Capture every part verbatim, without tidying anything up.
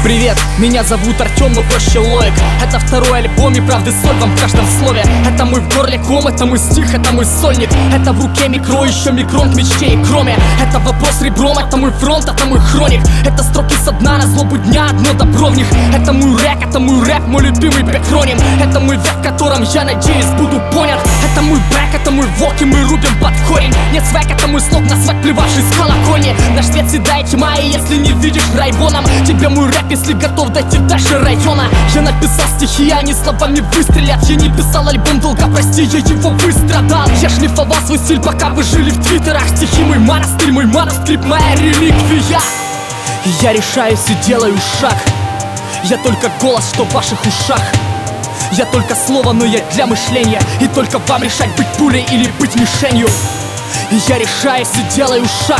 Привет, меня зовут Артем, но проще Лоик. Это второй альбом и правды соль вам в каждом слове. Это мой в горле ком, это мой стих, это мой сольник. Это в руке микро, еще микрон к мечте и кроме. Это вопрос ребром, это мой фронт, это мой хроник. Это строки со дна на злобу дня, одно добро в них. Это мой рэк, это мой рэп, мой любимый бэкроним. Это мой век, в котором я надеюсь буду понят. Это мой бэк, это мой вок, и мы рубим под корень. Нет свек, это мой слог, назвать плевавший с колокольни. Наш свет седая тьма, и если не видишь райвоном, тебе мой рэп, если готов дойти дальше района. Я написал стихи, они словами выстрелят. Я не писал альбом долго, прости, я его выстрадал. Я шлифовал свой стиль, пока вы жили в твиттерах. Стихи мой монастырь, мой манускрипт, моя реликвия. Я решаюсь и делаю шаг. Я только голос, что в ваших ушах. Я только слово, но я для мышления. И только вам решать, быть пулей или быть мишенью. Я решаюсь и делаю шаг.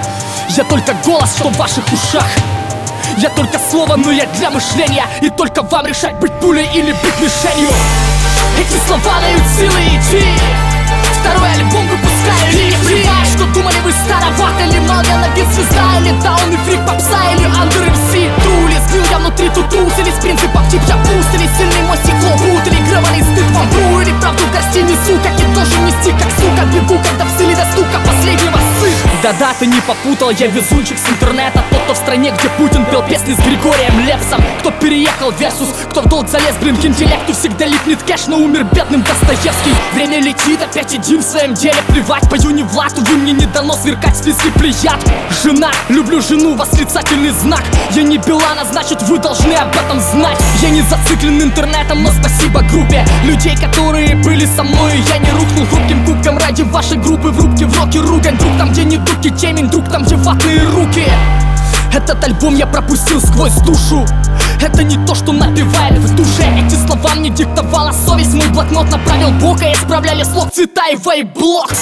Я только голос, что в ваших ушах. Я только слово, но я для мышления. И только вам решать, быть пулей или быть мишенью. Эти слова дают силы идти. Второй альбом выпускаю, и не плевать, что думали вы старовато или много на вид звезда, или даун и фрик попса, или андер эм си. Тру или сбил я внутри тут трус, или с принципов тип я пуст, или сильный мой стекло брут, или гребаный стыд вам бру, или правду горсти несу, как и должен нести, как сука. Бегу, когда в силе до стука последнего сыт. Да-да, ты не попутал, я везунчик с интернета. Тот, кто в стране, где Путин пел песни с Григорием Лепсом. Кто переехал версус, кто в долг залез, блин, к интеллекту всегда липнет кэш, но умер бедным Достоевский. Время летит, опять один в своем деле, плевать, пою не власть, увы, мне не дано сверкать в списке плеяд. Жена, люблю жену, восклицательный знак. Я не Билана, значит вы должны об этом знать. Я не зациклен интернетом, но спасибо группе людей, которые были со мной. Я не рухнул хрупким кубком ради вашей группы. В рубке, в роке, ругань, друг там, где не дурки, темень, друг там, где ватные руки. Этот альбом я пропустил сквозь душу. Это не то, что напевает в душе. Эти слова мне диктовала совесть. Мой блокнот направил Бог, и исправляли слог Цветаева и Блок.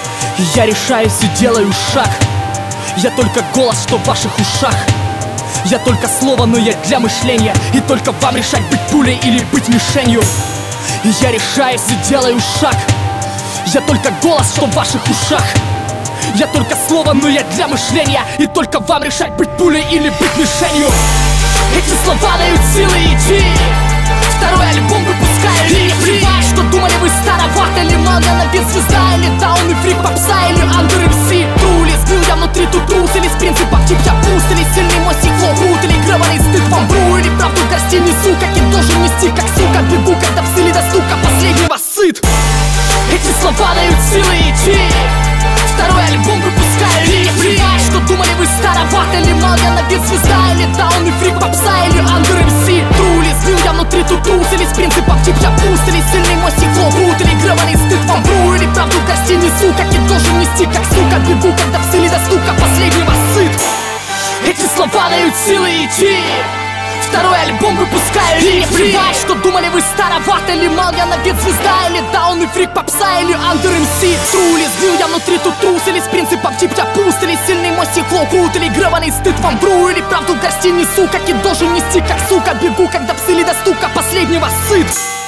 Я решаюсь и делаю шаг. Я только голос, что в ваших ушах. Я только слово, но я для мышления. И только вам решать, быть пулей или быть мишенью. Я решаюсь и делаю шаг. Я только голос, что в ваших ушах. Я только слово, но я для мышления. И только вам решать, быть пулей или быть мишенью. Эти слова дают силы идти. Второй альбом выпускаю, и не плевать, что думали вы старовато или много на вид звезда, или даун и фрик попса, или андер эм си. Тру или сбил я внутри тут трус, или с принципов тип я пуст, или сильный мой стекло брут, или гребаный стыд вам бру, или правду горсти несу, как и должен нести, как сука. Бегу, когда в силе до стука последнего сыт. Эти слова дают силы идти. Второй альбом выпускаю, и не плевать, что думали вы старовато или много на вид звезда, или даун и фрик попса, или андер эм си. Тру или сбил я внутри тут трус, или с принципов тип я пуст, или сильный мой стекло брут, или гребаный стыд вам бру, или правду горсти несу, как и должен нести, как сука. Бегу, когда в силе до стука последнего сыт. Эти слова дают силы идти. Второй альбом выпускаю, и не плевать, что думали вы старовато или много на вид звезда, или даун и фрик попса, или андер эм си. Тру или сбил я внутри тут трус, или с принципов тип я пуст, или сильный мой стекло крут, или гребаный стыд вам бру, или правду горсти несу, как и должен нести, как сука. Бегу, когда в силе до стука последнего сыт.